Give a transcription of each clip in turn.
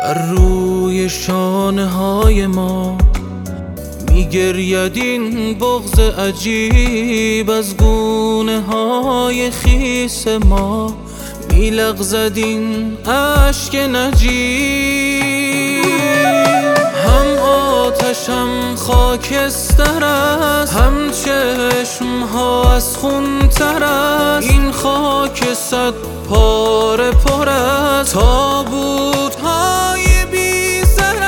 بر روی شانه های ما میگرید این بغض عجیب، از گونه های خیس ما میلغزد این اشک نجیب. هم آتش هم خاکستر است، هم چشم ها از خون تر است. این خاک صد پاره پر است، تابوت های بی سر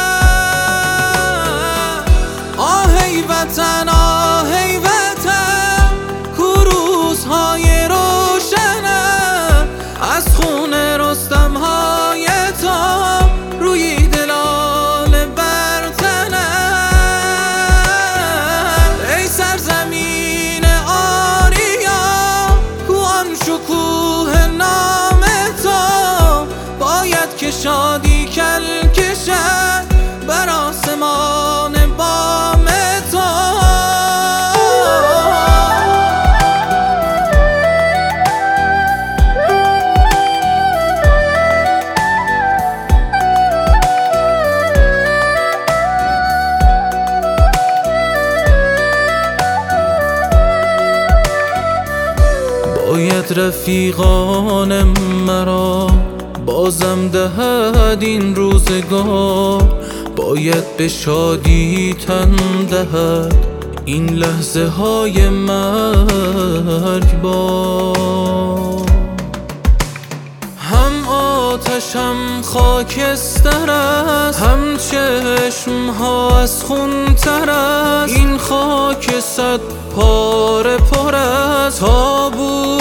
است. آهی وطن آهی وطن، کو روزهای روشنم از خون رستم های تا روی دلال برتنم. ای سرزمین آریا، کو آن شکوه نام تو، باید که شادی کل کشد بر آسمان بام تو. باید رفیقان مرا بازم دهد این روزگار، باید به شادی تن دهد این لحظه های مرگبار. هم آتش هم خاکستر است، هم چشم ها از خون تر است. این خاک صد پاره پر است، تابوت